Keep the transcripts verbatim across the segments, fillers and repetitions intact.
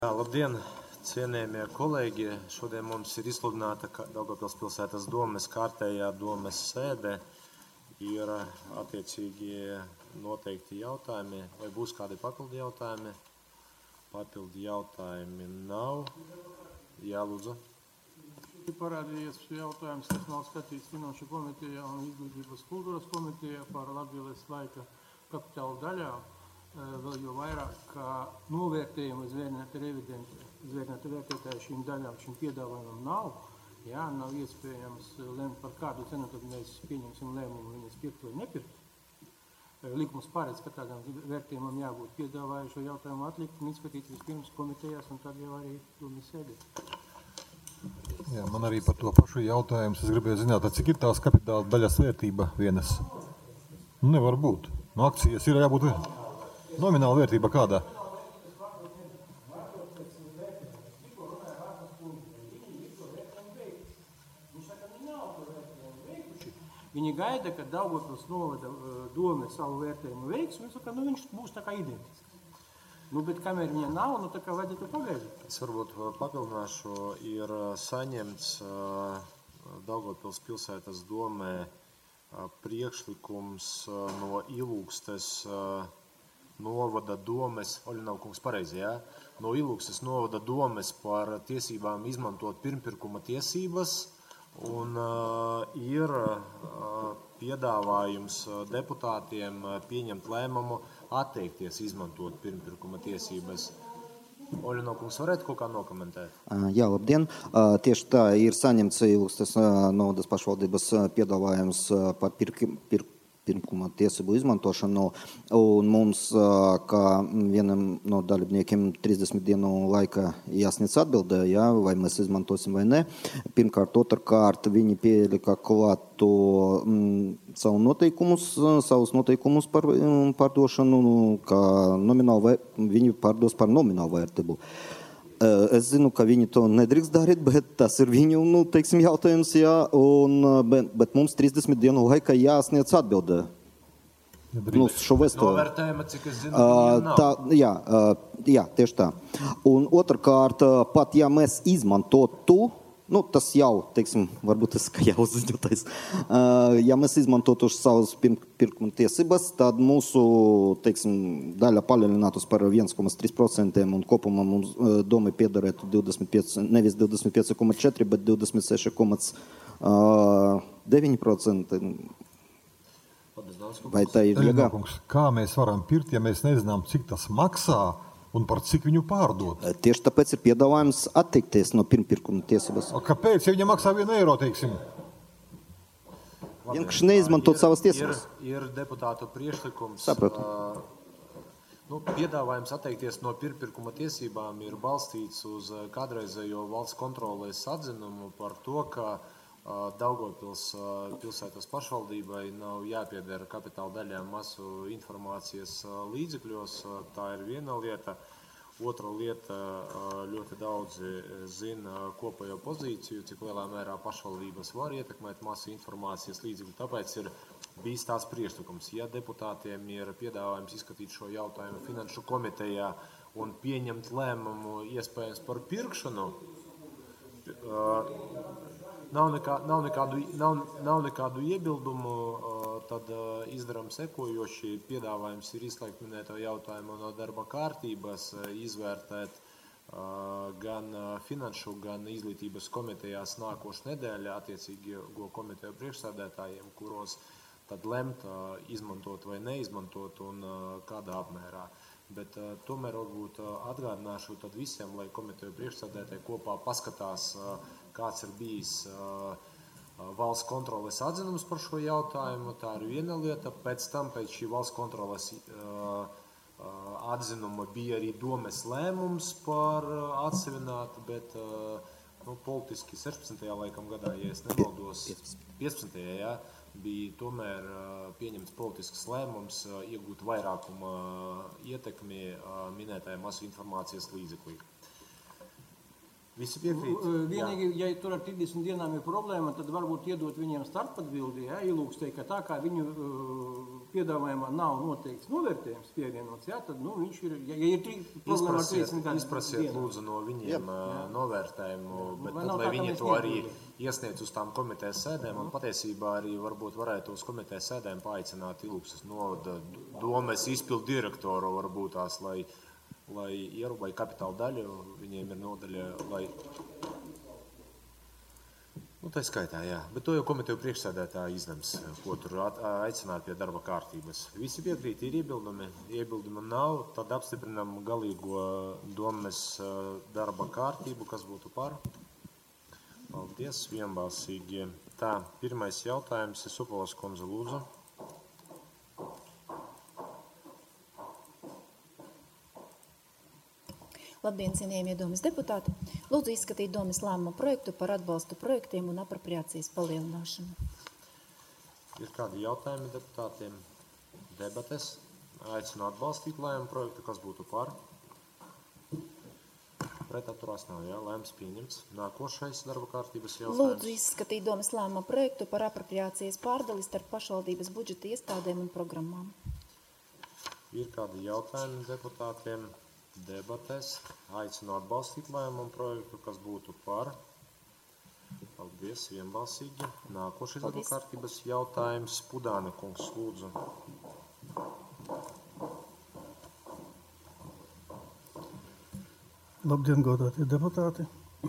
Jā, labdien, cienējamie kolēģi! Šodien mums ir izsludināta Daugavpils pilsētas domes kārtējā domes sēde. Ir attiecīgi noteikti jautājumi, vai būs kādi papildi jautājumi? Papildi jautājumi nav. Jā, lūdzu. Ir parādījies jautājums, kas nav skatīts Finanšu komitejā un Izglītības kultūras komitejā par Latgales laika kapitāla daļā. Vēl jau vairāk, ka novērtējumu zvērnēta revidenti, zvērnēta vērtētāji šīm daļām, šīm piedāvājumam nav. Jā, nav iespējams lemt par kādu cenu, tad mēs pieņemsim lēmumu viņas pirkt vai nepirkt. Likums paredz, ka tādam vērtējumam jābūt piedāvājušo jautājumu atlikt un izskatīt vispirms komitejās un tad jau arī domas sēdē. Jā, man arī par to pašu jautājumu. Es gribēju zināt, cik ir tās kapitāla daļas vērtība vienas? Nu, nevar būt. No akcijas ir jābūt nomināla vērtība kādā? Viņi gaida, ka Daugavpils novada dome savu vērtējumu veiks, un saka, nu viņš būs tā kā identisks. Nu, bet kamēr viņa nav, nu tā kā vajadzētu pagaidīt. Es varbūt papildināšu, ir saņemts Daugavpils pilsētas domē priekšlikums no Ilūgstes novada domes, Oļinovkungs pareizi, jā? No Ilūgstes novada domes par tiesībām izmantot pirmpirkuma tiesības, un uh, ir uh, piedāvājums deputātiem pieņemt lēmumu atteikties izmantot pirmpirkuma tiesības. Oļinovkungs, varētu kaut kā nokomentēt? Jā, labdien. Tieši tā ir saņemts Ilūgstes novadas pašvaldības piedāvājums par pirk, pirk, pirmkuma tiesību izmantošanu, un mums, kā vienam no dalībniekiem, trīsdesmit dienu laika jāsniedz atbildē, jā, vai mēs izmantosim vai ne. Pirmkārt, otrkārt, viņi pielika klāt to mm, savu noteikumus, savus noteikumus par pārdošanu, kā nomināli, viņi pārdos par nominālu vērtību. Es zinu, ka viņi to nedrīkst darīt, bet tas ir viņu, nu, teiksim, jautājums, jā, un, bet, bet mums trīsdesmit dienu laika jāsniedz atbildē. Nu, šo vēstuli. Novērtējuma, cik es zinu, uh, nav. Tā, jā, uh, jā, tieši tā. Un otrkārt, pat ja mēs izmantotu, nu, tas jau, teiksim, varbūt tas, ka jau uzņotais, uh, ja mēs izmantotu savas pirkuma tiesības, tad mūsu, teiksim, daļa palielinātos par viens komats trīs procenti un kopumā mums uh, doma piederētu divdesmit pieci, nevis divdesmit pieci komats četri, bet divdesmit seši komats deviņi procenti. Vai tā ir viegā? Kā mēs varam pirkt, ja mēs nezinām, cik tas maksā un par cik viņu pārdot? Tieši tāpēc ir piedāvājums atteikties no pirmpirkuma tiesības. O kāpēc, ja viņa maksā vienu eiro, teiksim? Vienkārši neizmantot ir, savas tiesības. Ir, ir deputātu priekšlikums. Sapratu. Uh, nu, piedāvājums atteikties no pirmpirkuma tiesībām ir balstīts uz kādreizējo valsts kontroles atzinumu par to, ka uh, Daugavpils uh, pilsētas pašvaldībai nav jāpiedara kapitāla daļām masu informācijas uh, līdzekļos. Uh, tā ir viena lieta. Otra lieta, ļoti daudzi zina kopējo pozīciju, cik lielā mērā pašvaldības var ietekmēt masu informācijas līdzekļu. Tāpēc ir bijis tās priekšlikums. Ja deputātiem ir piedāvājums izskatīt šo jautājumu Finanšu komitejā un pieņemt lēmumu iespējams par pirkšanu, nav, nekā, nav, nekādu, nav, nav nekādu iebildumu, tad izdaram sekojoši. Piedāvājums ir izslēgt minēto jautājumu no darba kārtības, izvērtēt gan Finanšu, gan Izglītības komitejās nākošu nedēļu attiecīgi komiteju priekšsēdētājiem, kuros tad lemt izmantot vai neizmantot un kādā apmērā. Bet tomēr varbūt atgādināšu tad visiem, lai komiteju priekšsēdētāji kopā paskatās, kāds ir bijis valsts kontroles atzinums par šo jautājumu. Tā ir viena lieta. Pēc tam, pēc šī valsts kontroles uh, atzinuma bija arī domes lēmums par atsevinātu, bet uh, nu, politiski sešpadsmitajā laikam gadā, ja es nemaldos, piecpadsmitajā, jā, bija tomēr uh, pieņemts politisks lēmums uh, iegūt vairākuma ietekmi uh, minētajā masu informācijas līdzeklī. Visi piekrīt? Vienīgi, ja tur ar trīsdesmit dienām ir problēma, tad varbūt iedot viņiem starpatbildi, ja, ielūgs teikt, ka tā kā viņu uh, piedāvājumā nav noteikts novērtējums pievienots, ja, tad nu, viņš ir, ja, ja ir trī, problēma ar trīsdesmit dienām. Izprasiet lūdzu no viņiem jā. novērtējumu, bet tad, lai tā, viņi to arī iedod. iesniedz uz tām komitejas sēdēm, un patiesībā arī varbūt varētu uz komitejas sēdēm paaicināt Ilūkstas novada domes izpildu direktoru varbūt tās, lai lai ierobai kapitāla daļu, viņiem ir nodaļa, lai... Nu, tā skaitā, jā. Bet to jau komiteju priekšsēdētāji izlems, ko tur aicināt pie darba kārtības. Visi piekrīt, ir iebildumi, iebildumi nav, tad apstiprinam galīgo domes darba kārtību, kas būtu par. Paldies, vienbalsīgi. Tā, pirmais jautājums ir Supalas kundze, lūdzu. Labdien, cienījamie domes deputāti! Lūdzu izskatīt domes lēmumu projektu par atbalstu projektiem un apropriācijas palielināšanu. Ir kādi jautājumi deputātiem? Debates. Aicinu atbalstīt lēmumu projektu, kas būtu par. Pret atturās nav, jā, lēmums pieņemts. Nākošais darba kārtības jautājums. Lūdzu izskatīt domes lēmumu projektu par apropriācijas pārdali starp pašvaldības budžeta iestādēm un programmām. Ir kādi jautājumi deputātiem? Debates. Aicinu atbalstīt lēmumu projektu, kas būtu par. Paldies, vienbalsīgi. Nākošais darba kārtības jautājums. Pudāna kungs, lūdzu. Labdien, godātie deputāti.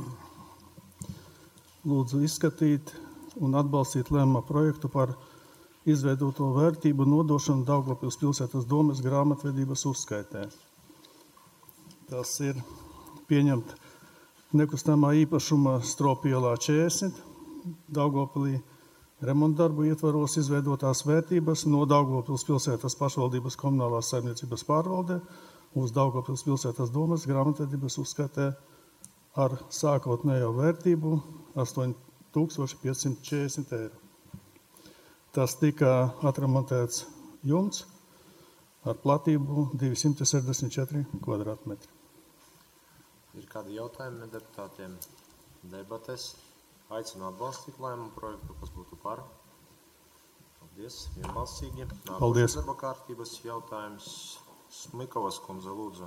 Lūdzu izskatīt un atbalstīt lēmuma projektu par izveidoto vērtību nodošanu Daugavpils pilsētas domes grāmatvedības uzskaitē. Tas ir pieņemt nekustamā īpašuma Stropielā četrdesmit, Daugavpilī remontdarbu ietvaros izveidotās vērtības no Daugavpils pilsētas pašvaldības komunālās saimniecības pārvaldē uz Daugavpils pilsētas domes grāmatvedības uzskaitē ar sākotnējo vērtību astoņi tūkstoši piecsimt četrdesmit eiro. Tas tika atremontēts jumts ar platību divsimt sešdesmit četri kvadrātmetri. Ir kādi jautājumi deputātiem? Debates. Aicinu atbalstīt lēmumu projektu, kas būtu par. Paldies, vienbalsīgi. Paldies. Nākošais darba kārtības jautājums. Smikovas kundze, lūdzu.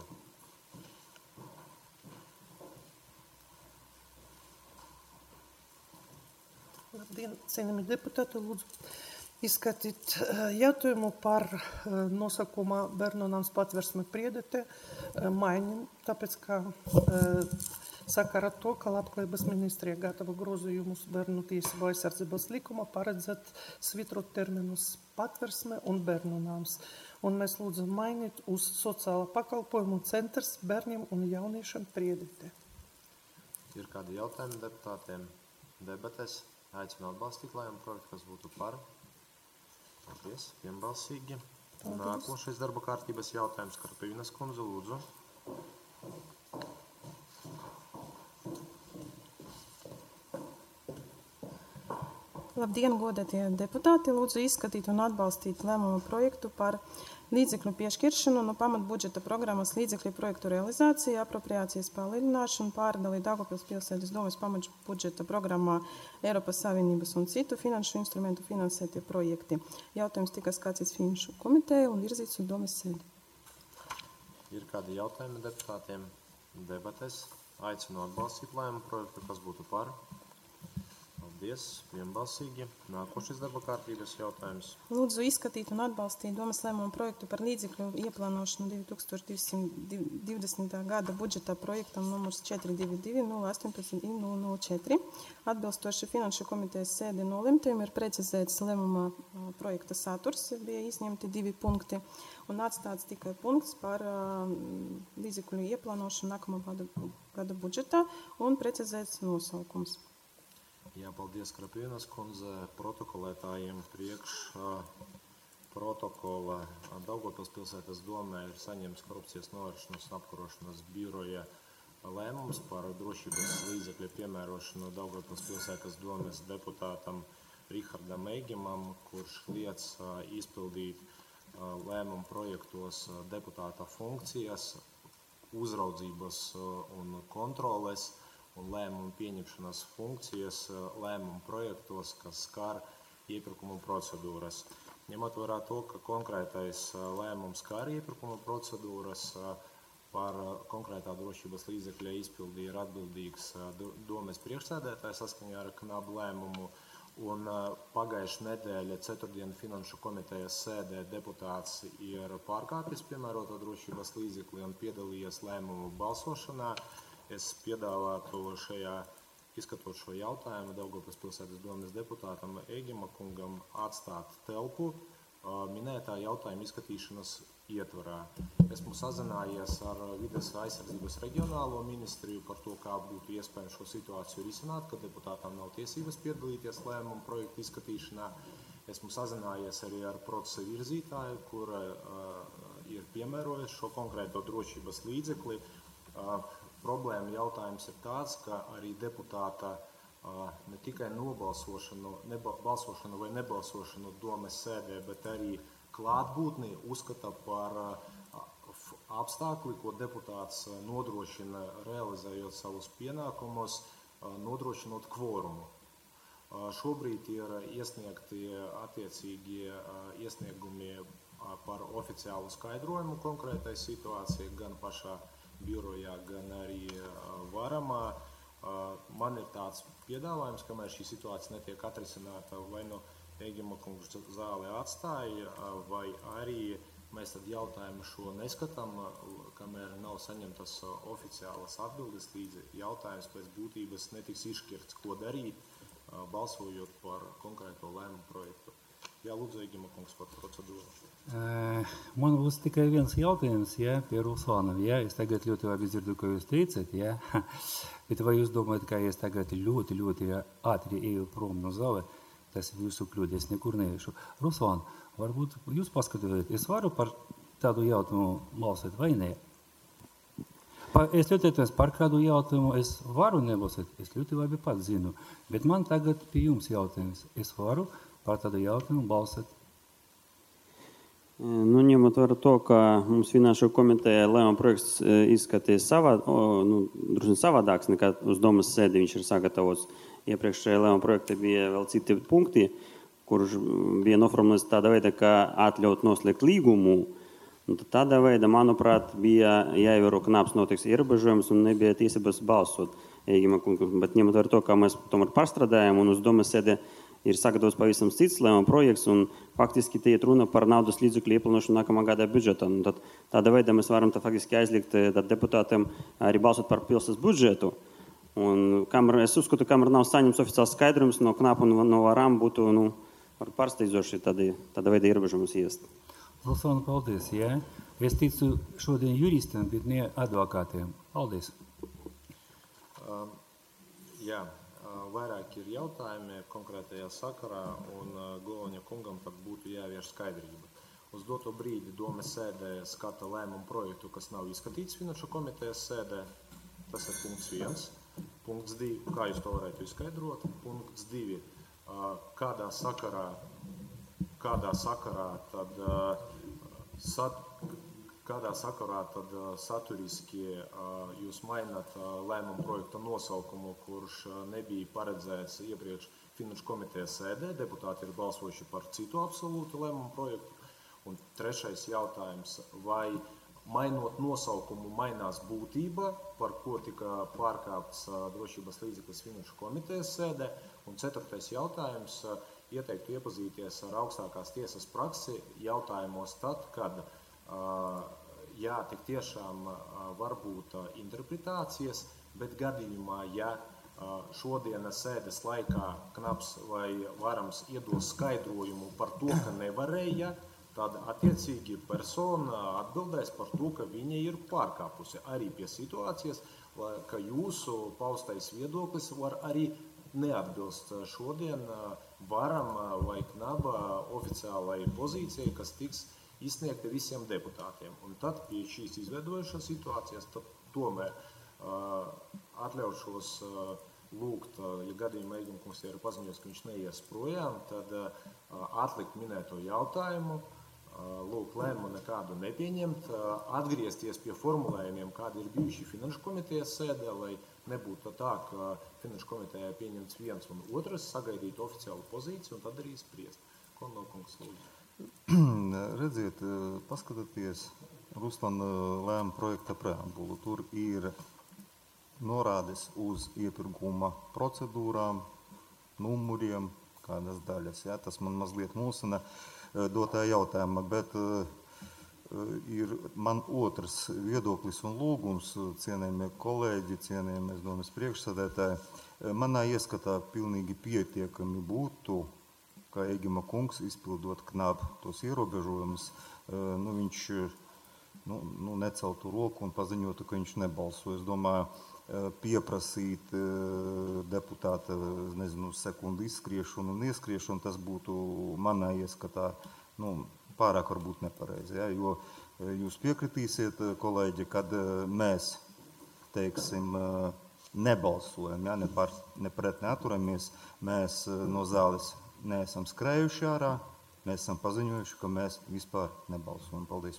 Labdien, cienījami deputāti, lūdzu izskatīt jautājumu par nosaukumā Bērnu nams patversme Priedete maiņu, tāpēc, ka sakarā to, ka Labklājības ministrija gatavo grozījumus Bērnu tiesību aizsardzības likuma paredzēt svitrot terminus patversme un Bērnu nams. Un mēs lūdzam mainīt uz sociāla pakalpojumu centrs bērniem un jauniešiem Priedete. Ir kādi jautājumi deputātiem? Debates. Aicinu atbalstīt lēmumu projektu, kas būtu par. Paldies, vienbalsīgi. Nākošais darba kārtības jautājums. Karpīnas kundze, lūdzu. Labdien, godātie deputāti! Lūdzu izskatīt un atbalstīt lēmumu projektu par līdzekļu piešķiršanu no pamatbudžeta programmas līdzekļu projektu realizāciju, apropriācijas palielināšanu, pārdali Daugavpils pilsētas domes pamatbudžeta programmā Eiropas Savienības un citu finanšu instrumentu finansētie projekti. Jautājums tika skatīts finanšu komiteja un virzīts uz domes sēdi. Ir kādi jautājumi deputātiem? Debates. Aicinu atbalstīt lēmumu projektu, kas būtu par. Paldies, vienbalsīgi. Nākošais darba kārtības jautājums. Lūdzu izskatīt un atbalstīt domes lēmumu projektu par līdzekļu ieplānošanu divi tūkstoši divdesmitā gada budžeta projektam numurs četri divi divi nulle astoņpadsmit nulle nulle četri. Atbilstoši finanšu komitejas sēdi nolemtiem ir precizēts lēmuma projekta saturs, bija izņemti divi punkti un atstāts tikai punkts par līdzekļu ieplānošanu nākamā gada, gada budžetā un precizēts nosaukums. Jā, paldies, Krapienas kundze, protokolētājiem priekš protokola Daugavpils pilsētas domē ir saņemts korupcijas novēršanas un apkarošanas biroja lēmums par drošības līdzekļu piemērošanu Daugavpils pilsētas domes deputātam Rihardam Eigimam, kurš liec izpildīt lēmumu projektos deputāta funkcijas, uzraudzības un kontroles un lēmumu pieņemšanas funkcijas lēmumu projektos, kas skar iepirkuma procedūras. Ņemot vērā to, ka konkrētais lēmums skar iepirkuma procedūras, par konkrētā drošības līdzekļa izpildi ir atbildīgs domes priekšsēdētājs saskaņā ar knabu lēmumu, un pagājušā nedēļa ceturtdienu Finanšu komitejas sēdē deputāts ir pārkāpis piemēroto drošības līdzekli un piedalījies lēmumu balsošanā. Es piedāvātu šajā, izskatot šo jautājumu, Daugavpils pilsētas domes deputātam Eigima kungam atstāt telpu minētā jautājuma izskatīšanas ietvarā. Esmu sazinājies ar Vides aizsardzības reģionālo ministriju par to, kā būtu iespējams šo situāciju risināt, ka deputātām nav tiesības piedalīties lēmumu projektu izskatīšanā. Esmu sazinājies arī ar procesa virzītāju, kura uh, ir piemērojis šo konkrēto drošības līdzekli. Uh, problēma jautājums ir tāds, ka arī deputāta uh, ne tikai nobalsošanu, neba, balsošanu vai nebalsošanu domes sēdē, bet arī klātbūtni uzskata par apstākli, ko deputāts nodrošina realizējot savus pienākumus, nodrošinot kvorumu. Šobrīd ir iesniegti attiecīgi iesniegumi par oficiālu skaidrojumu konkrētai situācijai gan pašā birojā, gan arī varamā. Man ir tāds piedāvājums, kamēr šī situācija netiek atrisināta, vai no Eigima kungs zāli atstāja, vai arī mēs tad jautājumu šo neskatām, kamēr nav saņemtas oficiālas atbildes, līdz jautājums pēc būtības netiks izšķirts, ko darīt, balsojot par konkrēto lēmumu projektu. Jā, lūdzu, Eigima kungs par procedūru. Man būs tikai viens jautājums, ja, pie Ruslāna. Ja, es tagad ļoti labi dzirdu, ko jūs teicat, ja, bet vai jūs domājat, ka es tagad ļoti, ļoti ātri eju prom no zāle? Tas ir jūsu kļūda, es nekur neiešu. Ruslān, varbūt jūs paskatījāt, es varu par tādu jautājumu balsot vai ne? Es ļoti atceros par kādu jautājumu, es varu nebalsot, es ļoti labi pats zinu, bet man tagad pie jums jautājums, es varu par tādu jautājumu balsot? Nu, ņemot vērā to, ka mums Finanšu komiteja lēmuma projekts izskaties savā, nu, droši savādāks nekā uz domas sēdi viņš ir sagatavots. Iepriekšējā lēmuma projekta bija vēl citi punkti, kurš bija noformulēts tādā veidā, ka atļaut noslēgt līgumu. Un tādā veidā, manuprāt, bija jāievēro knāps notiks ierobežojums un nebija tiesības balsot. Bet ņemot vērā to, ka mēs tomēr pārstrādājam un uz domas sēdē ir sagatavots pavisam cits lēmuma projekts un faktiski te iet runa par naudas līdzekļu ieplānošanu nākamā gada budžetā. Un tad tādā veidā mēs varam tā faktiski aizliegt deputātiem arī balsot par pilsētas budžetu. Un kamēr, es uzskatu, kamēr nav saņemts oficiāls skaidrums no knāpa un no varām, būtu nu, pārsteidzoši tāda, tāda veida ierobežojumus iest. Ruslāna, paldies. Jā. Es ticu šodien juristiem, bet ne advokātiem. Paldies. Uh, jā, uh, vairāk ir jautājumi konkrētajā sakarā, un uh, Goloņa kungam pat būtu jāvieš skaidrība. Uz doto brīdi domes sēdē skata lēmumu projektu, kas nav izskatīts Finanšu komitejas sēdē. Tas ir punkts viens. Punkts divi, kā jūs to varētu izskaidrot? Punkts divi, kādā sakarā, kādā sakarā tad, sat, kādā sakarā tad saturiski jūs mainat lēmumu projekta nosaukumu, kurš nebija paredzēts iepriekš Finanšu komitejas sēdē. Deputāti ir balsojuši par citu absolūtu lēmumu projektu. Un trešais jautājums, vai mainot nosaukumu, mainās būtība, par ko tika pārkāpts drošības līdzeklis Finanšu komitejas sēdē. Un ceturtais jautājums, ieteiktu iepazīties ar augstākās tiesas praksi jautājumos tad, kad jā, tik tiešām var būt interpretācijas, bet gadījumā, ja šodienas sēdes laikā knaps vai varams iedos skaidrojumu par to, ka nevarēja, tad attiecīgi persona atbildēs par to, ka viņa ir pārkāpusi arī pie situācijas, ka jūsu paustais viedoklis var arī neatbilst šodien varam vai knaba oficiālai pozīcijai, kas tiks izsniegta visiem deputātiem. Un tad pie šīs izveidojušās situācijas tad tomēr uh, atļaušos uh, lūgt, uh, ja gadījumā Eigima kungs ir paziņojis, ka viņš neies projām, tad uh, atlikt minēto jautājumu, lūk, lēmumu nekādu nepieņemt, atgriezties pie formulējumiem, kādi ir bijuši finanšu komitejas sēdē, lai nebūtu tā, ka finanšu komitejā pieņemts viens un otrs, sagaidīt oficiālu pozīciju un tad arī spriest. Kondokungs, lūdzu. Redziet, paskatieties Ruslana lēma projekta preambulu. Tur ir norādes uz iepirkuma procedūrām, numuriem, kādas daļas. Ja? Tas man mazliet mulsina dotā jautājuma, bet uh, ir man otrs viedoklis un lūgums, cienējamie kolēģi, cienējamie domas priekšsēdētāji. Manā ieskatā pilnīgi pietiekami būtu, ka Egima kungs, izpildot knap tos ierobežojumus, uh, nu, viņš nu, nu, neceltu roku un paziņotu, ka viņš nebalso. Es domāju, pieprasīt deputāta, nezinu, sekundu izskriešanu un ieskriešanu, tas būtu manā ieskatā nu, pārāk varbūt nepareizi. Ja? Jo jūs piekritīsiet, kolēģi, kad mēs, teiksim, nebalsojam, ja? ne, par, ne pret neaturamies, mēs no zāles neesam skrējuši ārā, mēs esam paziņojuši, ka mēs vispār nebalsojam. Paldies.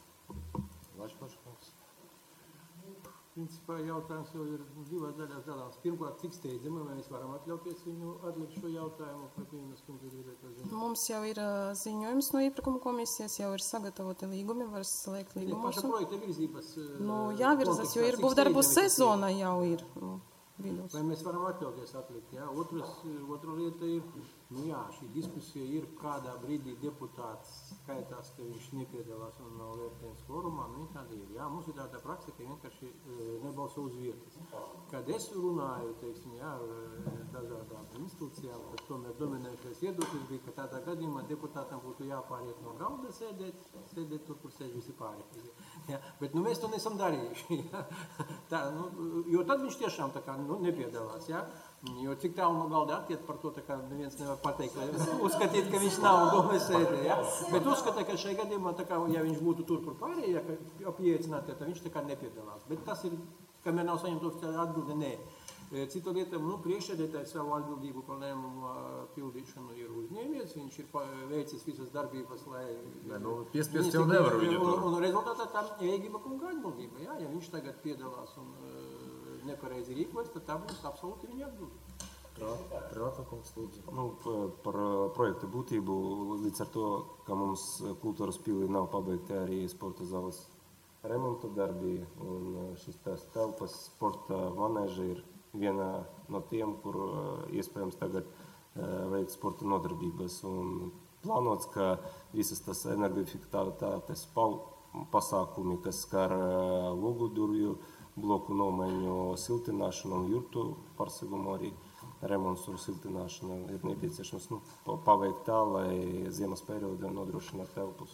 Principā jautājums jau ir divās daļās dalās. Pirmkārt, cik steidzami mēs varam atļauties viņu atlikt šo jautājumu, par Pīnas kundzi gribētu ziņot? Mums jau ir ziņojums no iepirkuma komisijas, jau ir sagatavoti līgumi, var slēgt līgumus. Paša projekta virzības Nu, jāvirzas, jo ir būvdarbu sezona jau ir. Nu, vidus. Vai mēs varam atļauties atlikt? Ja? Otras, otra lieta ir, nu jā, šī diskusija ir, kādā brīdī deputāts skaitās, ka viņš nepiedalās un nav vērtējums forumā, nu tāda ir. Jā, mums ir tāda praksa, ka vienkārši nebalso uz vietas. Kad es runāju, teiksim, jā, ar dažādām institūcijām, tad tomēr dominējušais viedoklis bija, ka tādā gadījumā deputātam būtu jāpāriet no galda sēdēt, sēdēt tur, kur sēž visi pārējie. Ja? Bet nu, mēs to nesam darījuši. Ja? Tā, nu, jo tad viņš tiešām tā kā nu, nepiedalās. Ja? Jo cik tālu no galda attiet par to, tā kā neviens nevar pateikt, uzskatīt, ka viņš nav domē sēdē. Ja? Bet uzskata, ka šajā gadījumā, tā kā, ja viņš būtu tur, kur pārējie, ja pieeicinātie, tad viņš tā kā nepiedalās. Bet tas ir, kamēr nav saņemt oficiāli atbildi, nē. Cita lieta, nu, priekšsēdētājs savu atbildību par lēmumu pildīšanu ir uzņēmies, viņš ir veicis visas darbības, lai... Ne, nu, piespiest jau nevar viņu tur. Un, un rezultātā tam Egima kunga atbildība, jā, ja viņš tagad piedalās un nepareizi rīkojas, tad tā būs absolūti viņa atbildība. Prātakungs, lūdzu. Nu, par projekta būtību, līdz ar to, ka mums kultūras pilī nav pabeigti arī sporta zāles remonta darbi, un šis tās telpas sporta manēža ir viena no tiem, kur iespējams tagad veikt sporta nodarbības. Un plānots, ka visas tas energoefektivitātes pasākumi, kas skar logu durvju, bloku nomaiņu, siltināšanu un jurtu pārsegumu arī remonts un siltināšana ir nepieciešams nu, paveikt tā, lai ziemas periodā nodrošinātu telpus.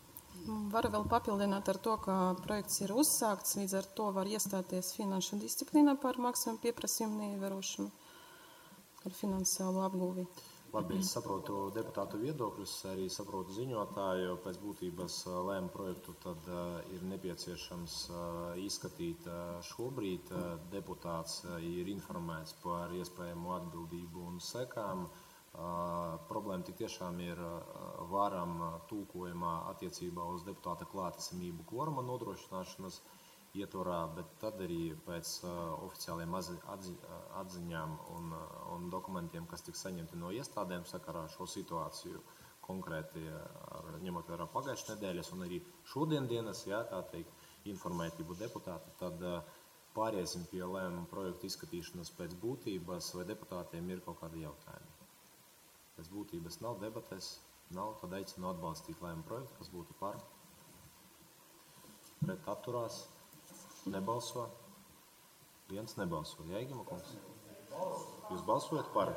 Varu vēl papildināt ar to, ka projekts ir uzsākts, līdz ar to var iestāties finanšu disciplīnā par maksājumu pieprasījumu neievērošanu ar finansiālo apgūvi. Labi, es saprotu deputātu viedokļus, arī saprotu ziņotāju. Pēc būtības lēmu projektu tad uh, ir nepieciešams uh, izskatīt uh, šobrīd. Uh, deputāts uh, ir informēts par iespējamo atbildību un sekām. Uh, problēma tik tiešām ir uh, varam tulkojumā attiecībā uz deputāta klātesamību kvoruma nodrošināšanas ietvarā, bet tad arī pēc uh, oficiāliem atzi, atzi, atziņām un, un dokumentiem, kas tiks saņemti no iestādēm sakarā šo situāciju konkrēti ar, ņemot vērā pagājušas nedēļas un arī šodien dienas, jā, tā teikt, informētību deputātu, tad uh, pāriesim pie lēmuma projektu izskatīšanas pēc būtības, vai deputātiem ir kaut kādi jautājumi. Pēc būtības nav debates, nav, tad aicinu atbalstīt lēmumu projektu, kas būtu par. Pret atturās, nebalso. Viens nebalso. Jā, Egima kungs? Jūs balsojat par?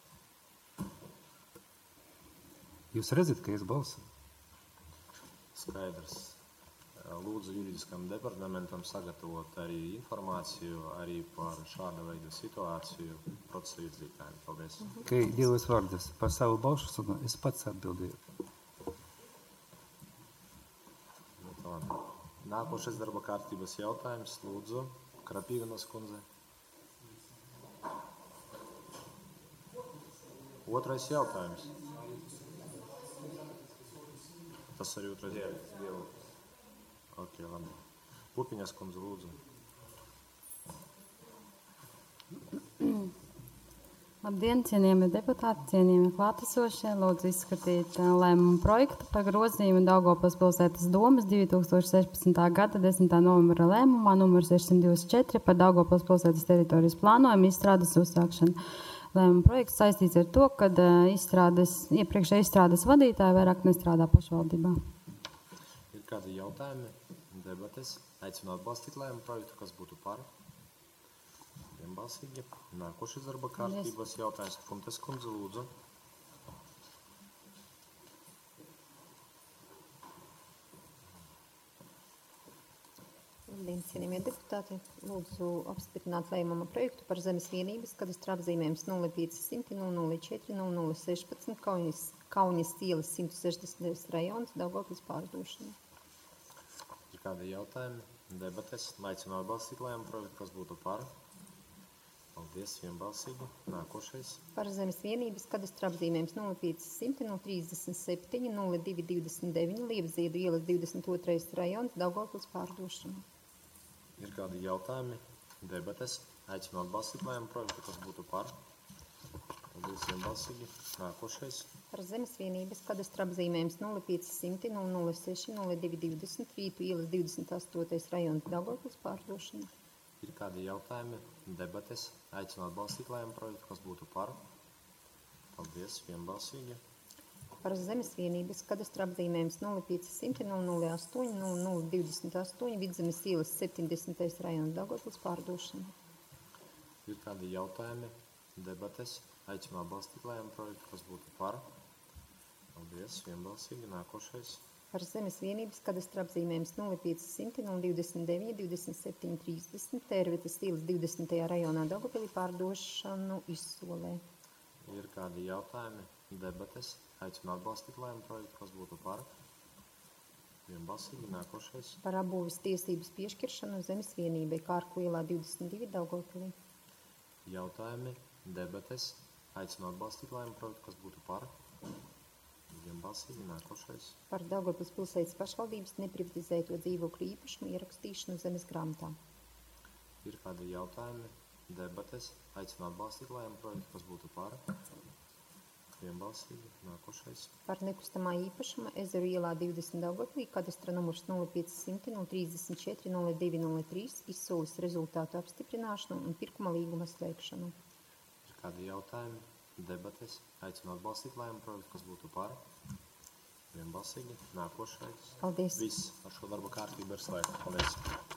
Jūs redzat, ka es balsoju? Skaidrs. Lūdzu juridiskam departamentam sagatavot arī informāciju arī par šāda veida situāciju procesa virzītājiem. Paldies. Kai divas vārdas par savu balsošanu, es pats atbildēju. Nākošais darba kārtības jautājums, lūdzu, Krapīvinas kundze. Otrais jautājums. Tas arī otrais. Jā, divi. Ok, labi. Pupiņas kundze, lūdzu. Labdien, cienījamie deputāti, cienījamie klātesošie. Lūdzu izskatīt ā, lēmumu projektu par grozījumu Daugavpils pilsētas domes divi tūkstoši sešpadsmitā gada desmitā novembra lēmumā numur sešsimt divdesmit četri par Daugavpils pilsētas teritorijas plānojumu izstrādes uzsākšanu. Lēmuma projekts saistīts ar to, ka izstrādes, iepriekšēji izstrādes vadītāji vairāk nestrādā pašvaldībā. Ir kādi jautājumi, debates? Aicinu atbalstīt lēmumu projektu, kas būtu par. Vienbalsīgi. Nākošais darba kārtības jautājums. Funtes kundze, lūdzu. Labdien, cienījamie deputāti. Lūdzu apstiprināt lēmuma projektu par zemes vienības kadastra apzīmējums nulle pieci simti nulle nulle četri nulle nulle sešpadsmit Kaunis, Kaunis ielas simt sešdesmitais rajons Daugavpils pārdošana. Ir kādi jautājumi, debates? Aicinu atbalstīt lēmumu projektu, kas būtu par. Paldies, vienbalsīgi. Nākošais. Par zemes vienības kadastra apzīmējums nulle pieci simti nulle trīsdesmit septiņi nulle divi divdesmit deviņi Liepziedu ielas divdesmit otrais rajons Daugavpils pārdošana. Ir kādi jautājumi, debates? Aicinu atbalstīt lēmumu projektu, kas būtu par. Paldies, vienbalsīgi. Nākošais. Par zemes vienības kadastra apzīmējums nulle pieci simti nulle nulle seši nulle divi divdesmit Rītu ielas divdesmit astotais rajons Daugavpils pārdošana. Ir kādi jautājumi, debates? Aicinu atbalstīt lēmumu projektu, kas būtu par. Paldies, vienbalsīgi. Par zemes vienības kadastra apzīmējums nulle pieci simti nulle nulle astoņi nulle nulle divdesmit astoņi Vidzemes ielas septiņdesmitais rajons Daugavpils pārdošana. Ir kādi jautājumi, debates? Aicinu atbalstīt lēmumu projektu, kas būtu par. Paldies, vienbalsīgi. Nākošais. Par zemes vienības kadastra apzīmējums nulle pieci simti nulle divdesmit deviņi divdesmit septiņi trīsdesmit Tērvetes ielas divdesmitajā rajonā Daugavpilī pārdošanu izsolē. Ir kādi jautājumi, debates? Aicinu atbalstīt lēmumu projektu, kas būtu par. Vienbalsīgi. Nākošais. Par apbūves tiesības piešķiršanu zemes vienībai Kārku ielā divdesmit divi Daugavpilī. Jautājumi, debates? Aicinu atbalstīt lēmumu projektu, kas būtu par. Vienbalsīgi. Nākošais. Par Daugavpils pilsētas pašvaldības neprivatizēto dzīvokļu īpašumu ierakstīšanu zemes grāmatā. Ir kādi jautājumi, debates? Aicinu atbalstīt lēmumu projektu, kas būtu par. Vienbalsīgi. Nākošais. Par nekustamā īpašuma Ezeru ielā divdesmit Daugavpilī kadastra numurs nulle pieci simti nulle trīsdesmit četri nulle divi nulle trīs izsoles rezultātu apstiprināšanu un pirkuma līguma slēgšanu. Ir kādi jautājumi, debates? Aicinu atbalstīt lēmumu projektu, kas būtu par. Vienbalsīgi. Nākošais. Paldies. Viss ar šo darba kārtību ir slēgta. Paldies.